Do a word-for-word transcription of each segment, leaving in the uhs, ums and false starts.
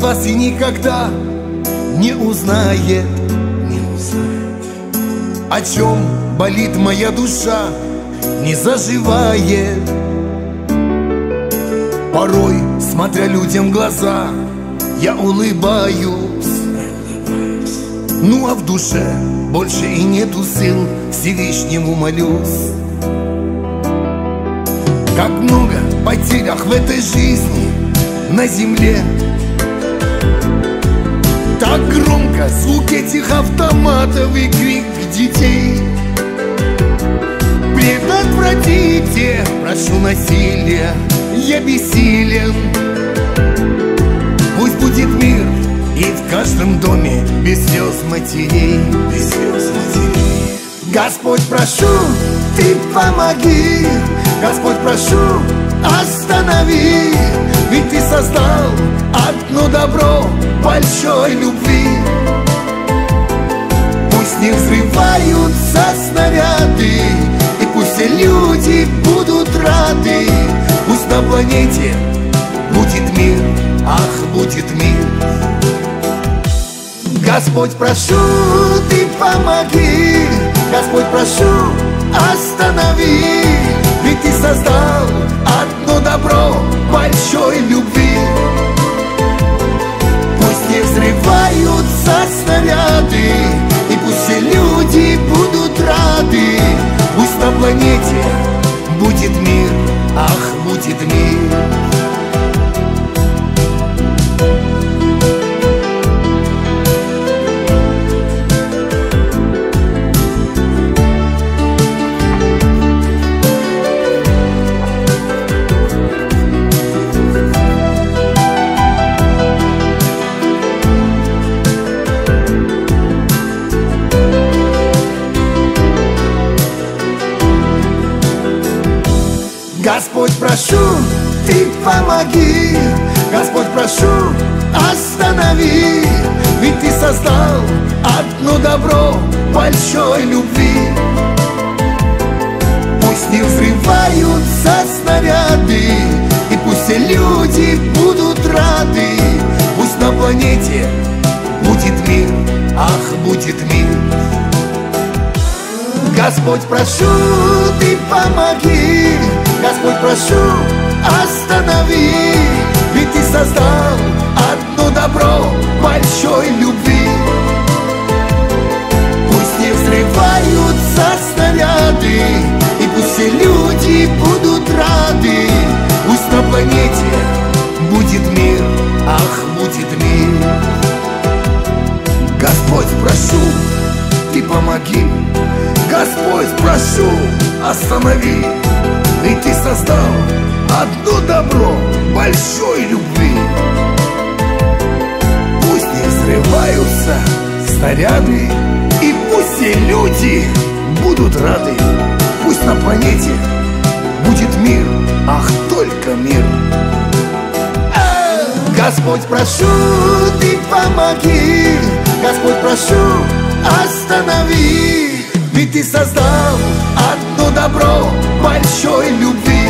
глаз и никогда не узнает, не узнает, о чем болит моя душа, не заживает. Порой, смотря людям в глаза, я улыбаюсь, ну а в душе больше и нету сил, Всевышнему молюсь. Как много потерях в этой жизни на земле, так громко звук этих автоматов и крик детей. Предотвратите, прошу, насилие, я бессилен. Пусть будет мир и в каждом доме без слез матерей, без слез матерей. Господь, прошу, Ты помоги, Господь, прошу, останови, ведь Ты создал одно добро большой любви. Пусть не взрываются снаряды, и пусть все люди будут рады. Пусть на планете будет мир, ах, будет мир. Господь, прошу, Ты помоги, Господь, прошу, останови, ведь Ты создал одно добро большой любви. Пусть не взрываются снаряды, и пусть все люди будут рады. Пусть на планете будет мир, ах, будет мир. Господь, прошу, Ты помоги, Господь, прошу, останови, ведь Ты создал одно добро большой любви. Пусть не взрываются снаряды, и пусть все люди будут рады. Пусть на планете будет мир, ах, будет мир. Господь, прошу, Ты помоги, Господь, прошу, останови, ведь Ты создал одно добро большой любви. Пусть не взрываются снаряды, и пусть все люди будут рады. Пусть на планете будет мир, ах, будет мир. Господь, прошу, Ты помоги, Господь, прошу, останови, ведь Ты создал одно добро большой любви. Пусть не взрываются снаряды, и пусть все люди будут рады. Пусть на планете будет мир, ах, только мир. Господь, прошу, Ты помоги, Господь, прошу, останови, ведь Ты создал одно добро большой любви.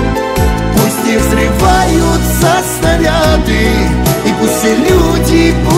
Пусть не взрываются снаряды, и пусть все люди будут